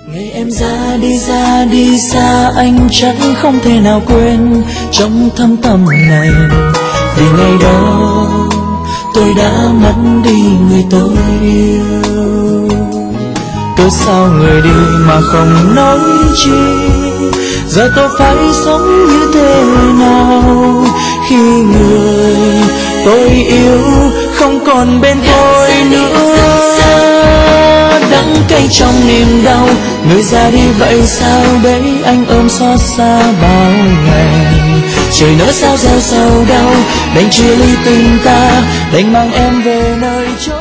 Ngày em ra đi xa anh chắc không thể nào quên trong thâm tâm này. Vì ngày đó tôi đã mất đi người tôi yêu. Cớ sao người đi mà không nói chi, giờ tôi phải sống như thế nào khi người tôi yêu không còn bên tôi nữa. Đắng cay trong niềm đau, người ra đi vậy sao đấy anh ôm xót xa bao ngày. Trời nỡ sao gieo sầu đau, đành chia ly tình ta, đành mang em về nơi chốn